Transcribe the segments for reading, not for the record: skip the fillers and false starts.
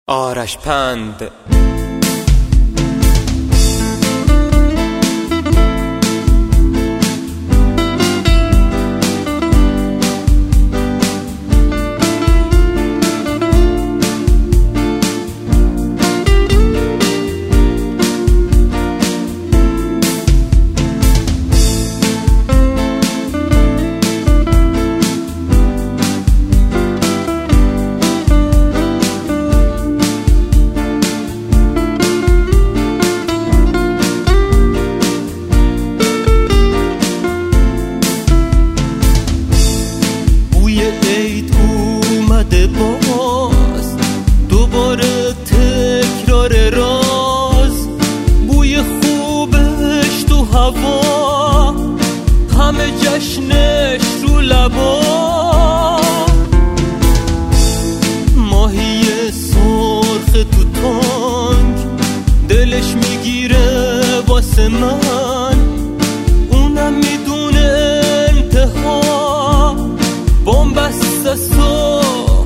آرش پند. باز دوباره تکرار راز، بوی خوبش تو هوا، همه جشنش رو لبا، ماهی سرخ تو تانک دلش میگیره واسه من، اونم میدونه انتها بومبست و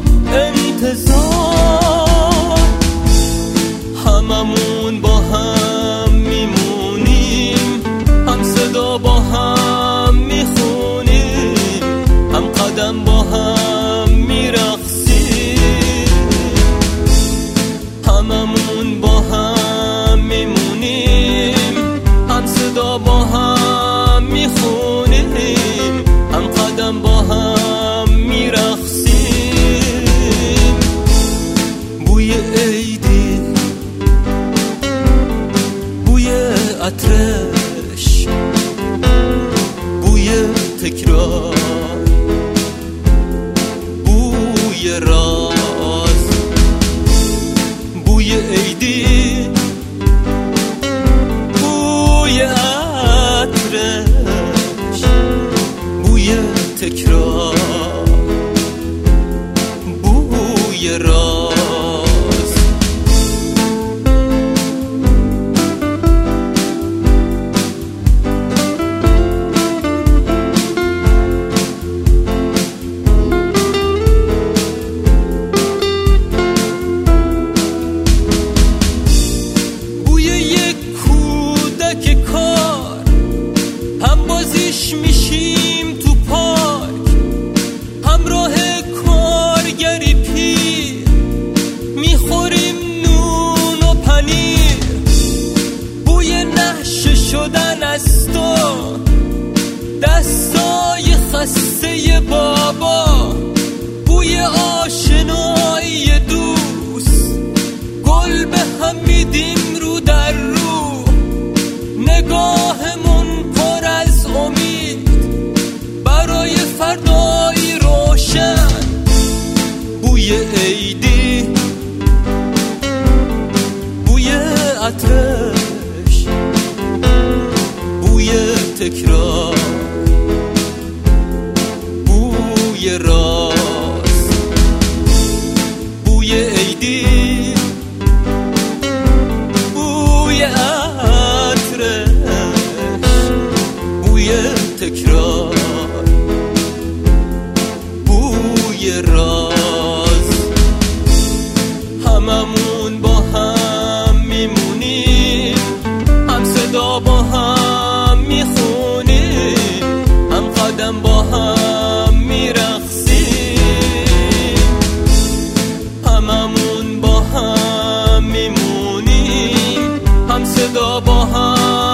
انتظار، هممون با هم میمونیم، هم صدا با هم میخونیم، هم قدم با هم میرقصیم، هممون با هم میمونیم، هم صدا با هم میخونیم، هم قدم با هم میرقصیم. بوی عیدی، بوی عطرش، بوی تکرار، بوی راز، بوی عیدی، بوی عطرش، بوی تکرار، بوی راز. بوی یک کودک کار، هم بازیش میشیم تو پارک، همراه کارگری پیر، میخوریم نون و پنیر، بوی نحشه شدن از تو، دستای خسته بابا، بوی آشنایی دوست، گل به هم میدیم رو در رو، نگاهمون پر از امید برای فردایی روشن. بوی عیدی، بوی عطرش، بوی تکرار، بوی راز، بوی عیدی، بوی عطرش، بوی تکرار، بوی راز، هممون با هم میمونیم، هم صدا با هم میخونیم، هم قدم با هم میرقصیم، هممون با هم میمونیم، هم صدا با هم